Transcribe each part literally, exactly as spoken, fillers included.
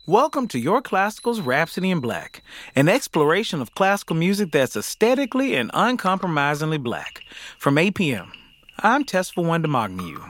Welcome to Your Classical's Rhapsody in Black, an exploration of classical music that's aesthetically and uncompromisingly black. From A P M, I'm Tesfa Wondemagniu.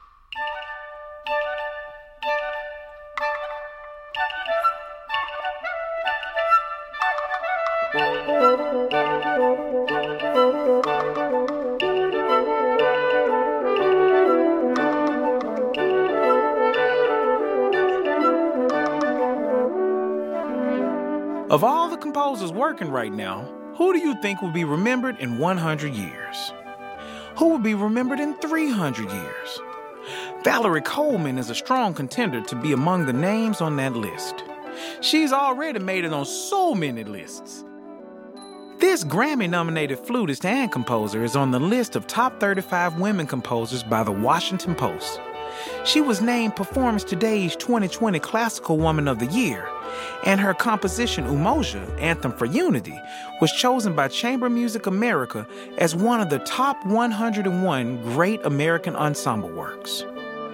Of all the composers working right now, who do you think will be remembered in one hundred years? Who will be remembered in three hundred years? Valerie Coleman is a strong contender to be among the names on that list. She's already made it on so many lists. This Grammy-nominated flutist and composer is on the list of top thirty-five women composers by the Washington Post. She was named Performance Today's twenty twenty Classical Woman of the Year, and her composition Umoja, Anthem for Unity, was chosen by Chamber Music America as one of the top one hundred one great American ensemble works.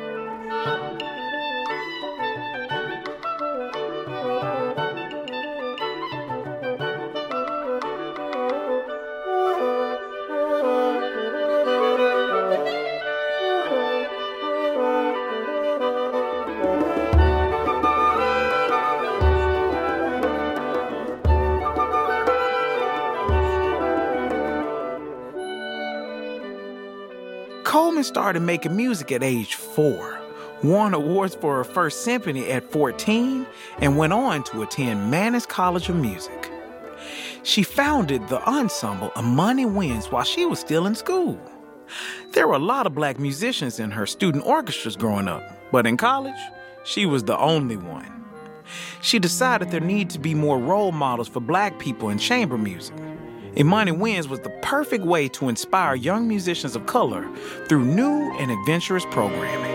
Coleman started making music at age four, won awards for her first symphony at fourteen, and went on to attend Mannes College of Music. She founded the ensemble Amani Winds while she was still in school. There were a lot of black musicians in her student orchestras growing up, but in college, she was the only one. She decided there needed to be more role models for black people in chamber music. Imani Winds was the perfect way to inspire young musicians of color through new and adventurous programming.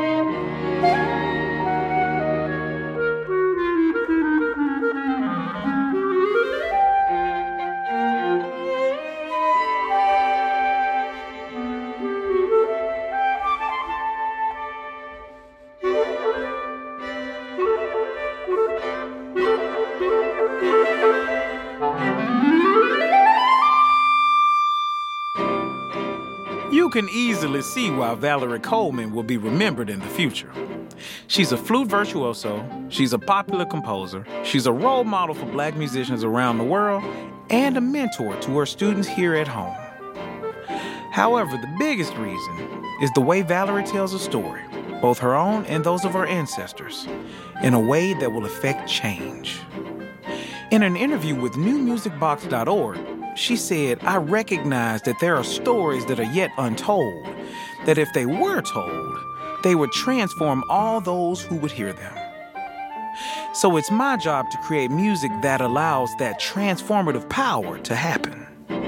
You can easily see why Valerie Coleman will be remembered in the future. She's a flute virtuoso, she's a popular composer, she's a role model for black musicians around the world, and a mentor to her students here at home. However, the biggest reason is the way Valerie tells a story, both her own and those of her ancestors, in a way that will affect change. In an interview with new music box dot org, she said, "I recognize that there are stories that are yet untold, that if they were told, they would transform all those who would hear them. So it's my job to create music that allows that transformative power to happen."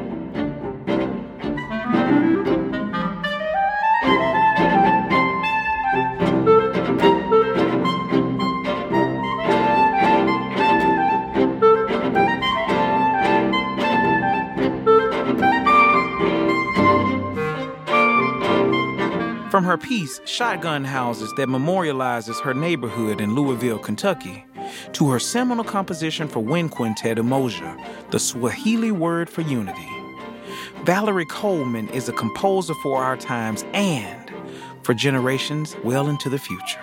From her piece, Shotgun Houses, that memorializes her neighborhood in Louisville, Kentucky, to her seminal composition for wind quintet Umoja, the Swahili word for unity, Valerie Coleman is a composer for our times and for generations well into the future.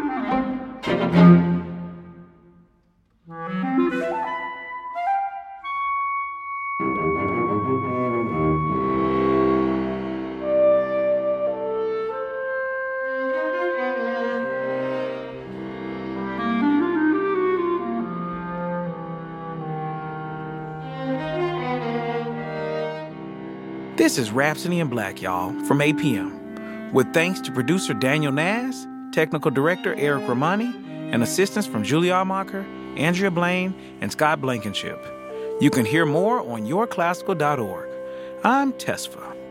This is Rhapsody in Black, y'all, from A P M, with thanks to producer Daniel Naz, technical director Eric Romani, and assistance from Julie Almacher, Andrea Blaine, and Scott Blankenship. You can hear more on your classical dot org. I'm Tesfa.